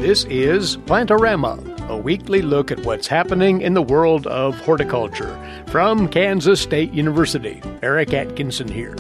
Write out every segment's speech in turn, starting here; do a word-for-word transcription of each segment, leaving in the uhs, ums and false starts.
This is Plantorama, a weekly look at what's happening in the world of horticulture. From Kansas State University, Eric Atkinson here.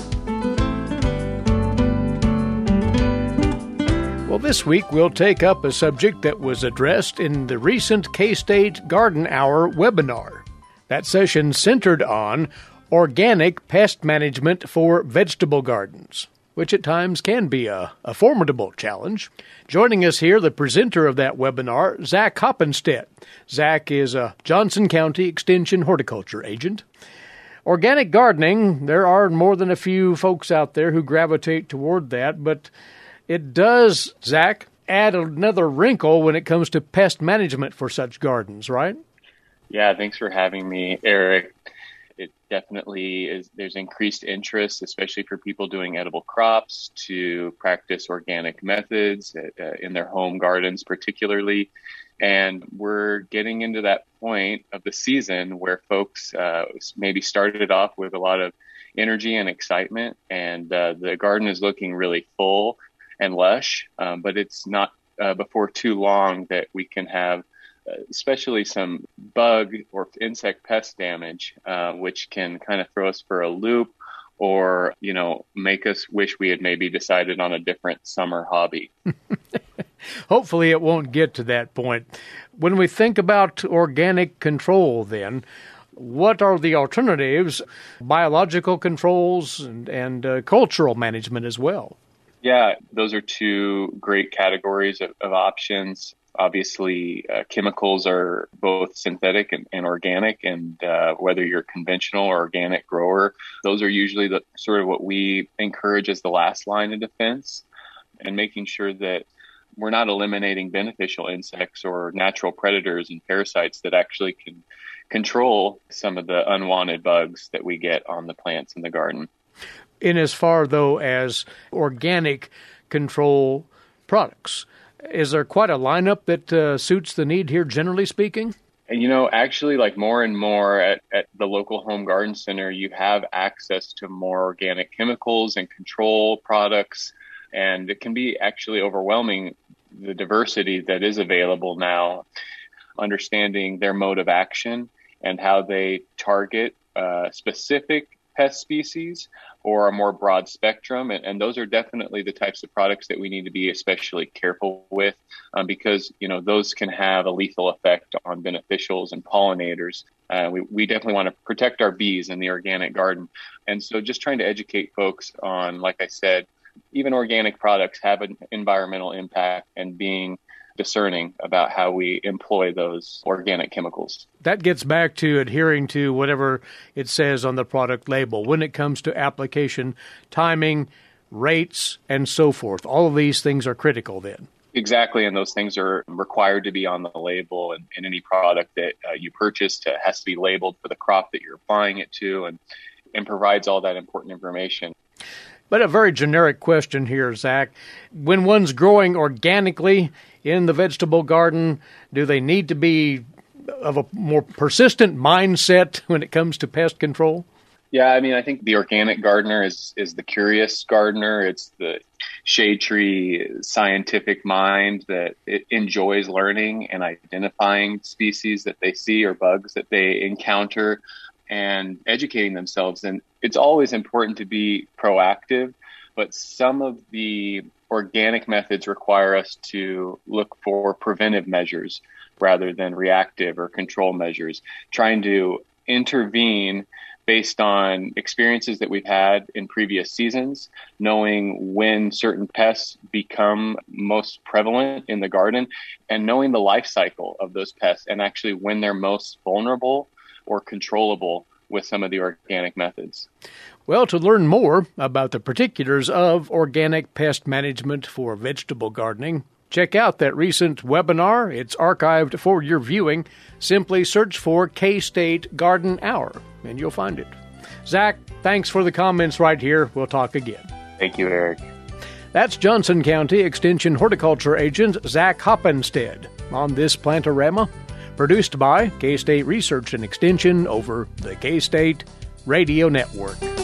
Well, this week we'll take up a subject that was addressed in the recent K-State Garden Hour webinar. That session centered on organic pest management for vegetable gardens, which at times can be a, a formidable challenge. Joining us here, the presenter of that webinar, Zach Hoppenstedt. Zach is a Johnson County Extension horticulture agent. Organic gardening, there are more than a few folks out there who gravitate toward that, but it does, Zach, add another wrinkle when it comes to pest management for such gardens, right? Yeah, thanks for having me, Eric. It definitely is. There's increased interest, especially for people doing edible crops, to practice organic methods uh, in their home gardens, particularly. And we're getting into that point of the season where folks uh, maybe started off with a lot of energy and excitement, and uh, the garden is looking really full and lush. Um, but it's not uh, before too long that we can have especially some bug or insect pest damage, uh, which can kind of throw us for a loop or, you know, make us wish we had maybe decided on a different summer hobby. Hopefully it won't get to that point. When we think about organic control, then, what are the alternatives? Biological controls and, and uh, cultural management as well. Yeah, those are two great categories of, of options. Obviously, uh, chemicals are both synthetic and, and organic, and uh, whether you're a conventional or organic grower, those are usually the sort of what we encourage as the last line of defense, and making sure that we're not eliminating beneficial insects or natural predators and parasites that actually can control some of the unwanted bugs that we get on the plants in the garden. In as far, though, as organic control products, is there quite a lineup that uh, suits the need here, generally speaking? And, you know, actually, like more and more at, at the local home garden center, you have access to more organic chemicals and control products. And it can be actually overwhelming, the diversity that is available now, understanding their mode of action and how they target uh, specific pest species or a more broad spectrum. And, and those are definitely the types of products that we need to be especially careful with um, because, you know, those can have a lethal effect on beneficials and pollinators. Uh, we, we definitely want to protect our bees in the organic garden. And so just trying to educate folks on, like I said, even organic products have an environmental impact, and being discerning about how we employ those organic chemicals. That gets back to adhering to whatever it says on the product label when it comes to application, timing, rates, and so forth. All of these things are critical then. Exactly, and those things are required to be on the label, and, and any product that uh, you purchase to, has to be labeled for the crop that you're applying it to, and, and provides all that important information. But a very generic question here, Zach. When one's growing organically in the vegetable garden, do they need to be of a more persistent mindset when it comes to pest control? Yeah, I mean, I think the organic gardener is, is the curious gardener. It's the shade tree scientific mind that it enjoys learning and identifying species that they see or bugs that they encounter, and educating themselves. And it's always important to be proactive, but some of the organic methods require us to look for preventive measures rather than reactive or control measures, trying to intervene based on experiences that we've had in previous seasons, knowing when certain pests become most prevalent in the garden, and knowing the life cycle of those pests and actually when they're most vulnerable or controllable with some of the organic methods. Well, to learn more about the particulars of organic pest management for vegetable gardening, check out that recent webinar. It's archived for your viewing. Simply search for K-State Garden Hour, and you'll find it. Zach, thanks for the comments right here. We'll talk again. Thank you, Eric. That's Johnson County Extension Horticulture Agent Zach Hoppenstedt on this Plantorama, produced by K-State Research and Extension over the K-State Radio Network.